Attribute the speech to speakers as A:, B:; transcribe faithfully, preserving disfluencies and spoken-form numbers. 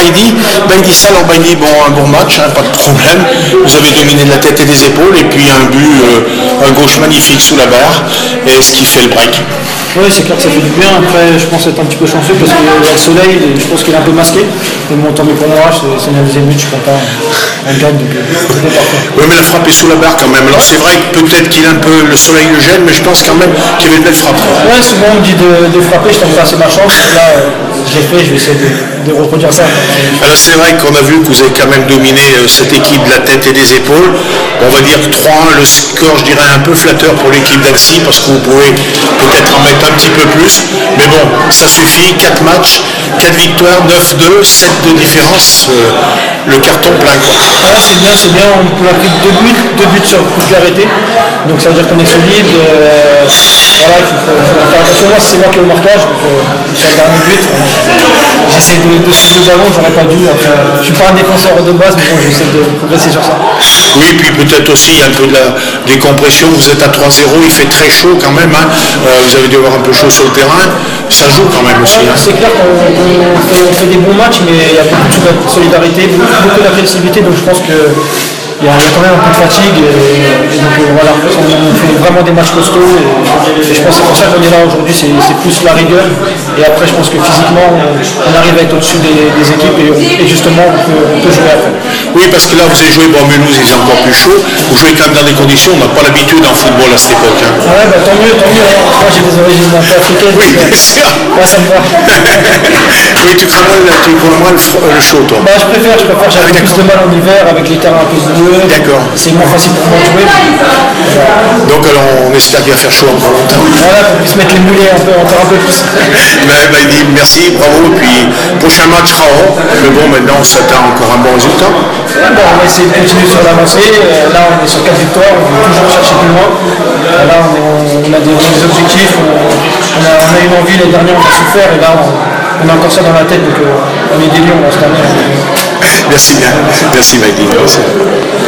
A: Baïdi. Baïdi ça, alors Baïdi, bon, un bon match, hein, pas de problème. Vous avez dominé de la tête et des épaules, et puis un but, euh, un gauche magnifique sous la barre, et ce qui fait le break.
B: Oui, c'est clair que ça fait du bien. Après, je pense être un petit peu chanceux parce qu'il y a le soleil, et je pense qu'il est un peu masqué. Mais bon, tant mieux pour moi, c'est la deuxième but, je suis content. On gagne, donc c'était parfait.
A: Oui, mais la frappe est sous la barre quand même. Alors c'est vrai que peut-être qu'il a un peu, le soleil le gêne, mais je pense quand même qu'il y avait une belle frappe.
B: Ouais, souvent on me dit de, de frapper, je tombe pas assez ma chance. Là, euh, je l'ai fait, je vais essayer de, de reproduire ça.
A: Alors c'est vrai qu'on a vu que vous avez quand même dominé euh, cette équipe de la tête et des épaules. On va dire trois un, le score, je dirais, un peu flatteur pour l'équipe d'Annecy, parce que vous pouvez peut-être en mettre un petit peu plus. Mais bon, ça suffit, quatre matchs, quatre victoires, neuf deux, sept de différence, euh, le carton plein quoi.
B: Ah, c'est bien, c'est bien, on a pris deux buts, deux buts sur coup de pied arrêté. Donc ça veut dire qu'on est solide. Euh, voilà, il faut, faut faire attention. Moi, c'est moi qui ai le marquage, donc euh, sur le dernier but, euh, j'essaie de, de suivre le ballon, j'aurais pas dû. Enfin, je suis pas un défenseur de base, mais bon, j'essaie de progresser sur ça.
A: Oui, puis peut-être aussi un peu de la décompression. Vous êtes à trois zéro, il fait très chaud quand même. Hein. Euh, vous avez dû avoir un peu chaud sur le terrain. Ça joue quand même aussi. Hein.
B: C'est clair qu'on on fait, on fait des bons matchs, mais il y a beaucoup de solidarité, beaucoup, beaucoup d'agressivité, donc je pense que il y a quand même un peu de fatigue et, et donc euh, voilà, on, on fait vraiment des matchs costauds et, et je pense que c'est pour ça qu'on est là aujourd'hui, c'est plus la rigueur et après je pense que physiquement on, on arrive à être au-dessus des, des équipes et, et justement on peut, on peut jouer après.
A: Oui, parce que là vous avez joué, bon Mulhouse il est encore plus chaud, vous jouez quand même dans des conditions, on n'a pas l'habitude en football à cette époque. Hein.
B: Ouais, bah, tant mieux, tant mieux, hein. Moi j'ai des origines un peu africaines,
A: oui,
B: donc,
A: bien sûr.
B: Moi ça me va.
A: Oui, tu crains moins, tu crains moins le, le chaud toi.
B: Bah, je préfère, je préfère, j'ai ah, plus de mal en hiver avec les terrains un peu boueux.
A: D'accord.
B: C'est moins facile pour moi de jouer. Voilà.
A: Donc alors on espère qu'il va faire chaud encore longtemps.
B: Voilà, qu'on puisse mettre les moulets un peu, encore un peu plus.
A: Ben, ben, dit merci, bravo, et puis prochain match Raon, mais bon maintenant on s'attend encore un bon résultat.
B: Bon, on va essayer de continuer sur l'avancée, euh, là on est sur quatre victoires, on veut toujours chercher plus loin. Euh, là on, est, on, on a des, des objectifs, on, on, a, on a une envie, l'année dernière on a souffert et là on, on a encore ça dans la tête, donc euh, on est des lions, on va se terminer.
A: Merci bien, merci Maïdi. Merci.